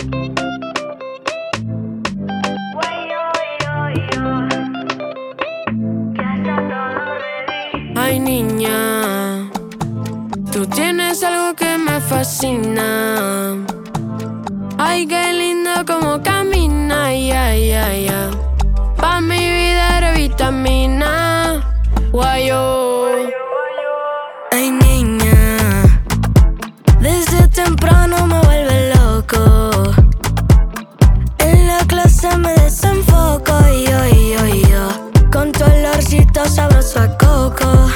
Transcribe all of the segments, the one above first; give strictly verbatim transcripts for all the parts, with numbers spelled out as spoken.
Ay, niña, tú tienes algo que me fascina. Ay, qué lindo como camina, ay, ay, ay, ay. Pa' mi vida eres vitamina. Guayo. Ay, niña, desde temprano me vuelve loco. En la clase me desenfoco y yo, y yo, y yo, con tu olorcito sabroso a coco.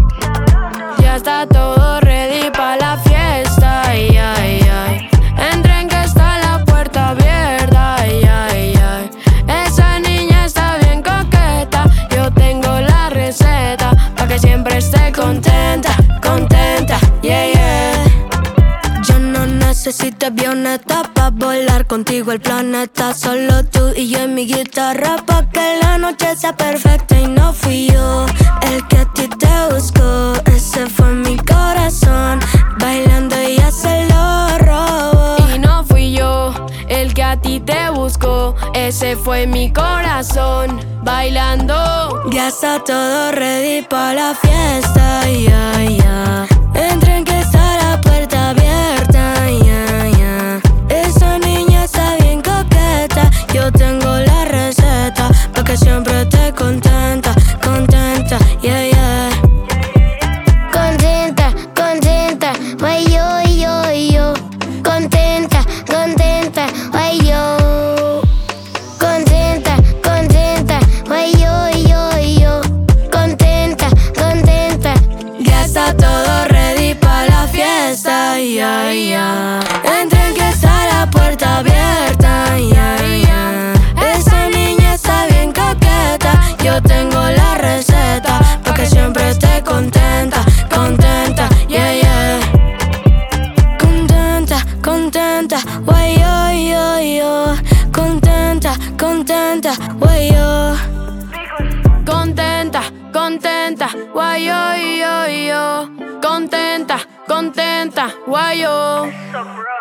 Ya está todo ready pa' la fiesta, ay, ay, ay. Entren que está la puerta abierta, ay, ay, ay. Esa niña está bien coqueta, yo tengo la receta pa' que siempre esté contenta, contenta, yeah, yeah. Yo no necesito avioneta pa' volar contigo el planeta. Solo tú y yo en mi guitarra pa' que la noche sea perfecta. Y no fui yo el que a ti te buscó, ese fue mi corazón bailando y ya se lo robó. Y no fui yo el que a ti te buscó, ese fue mi corazón bailando. Ya está todo ready pa' la fiesta, ya, ya. Entren que está la puerta abierta, ya, ya. Esa niña está bien coqueta, yo tengo la receta pa' que siempre esté contenta, contenta, yeah, yeah. Contenta, contenta, guay yo, yo, yo. Contenta, contenta, guay yo. Contenta, contenta, guay yo, yo, yo. Contenta, contenta. Ya está todo ready pa' la fiesta, ya, ya. Entren que está la puerta abierta, ya, ya. Esa niña está bien coqueta, yo tengo la receta pa' que siempre esté contenta, contenta, yeah, yeah. Contenta, contenta, guay yo, yo, yo. Contenta, contenta, guay yo. Contenta, contenta, guay yo, yo, yo. Contenta, contenta, guay yo.